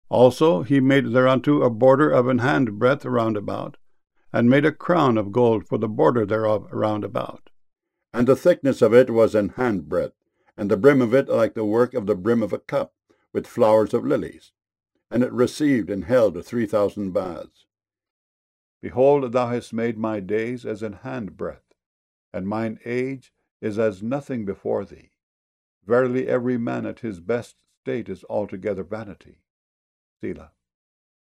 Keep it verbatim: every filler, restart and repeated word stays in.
Also he made thereunto a border of an handbreadth round about, and made a crown of gold for the border thereof round about. And the thickness of it was an handbreadth, and the brim of it like the work of the brim of a cup, with flowers of lilies. And it received and held three thousand baths. Behold, thou hast made my days as an handbreadth, and mine age is as nothing before thee. Verily every man at his best state is altogether vanity. Selah.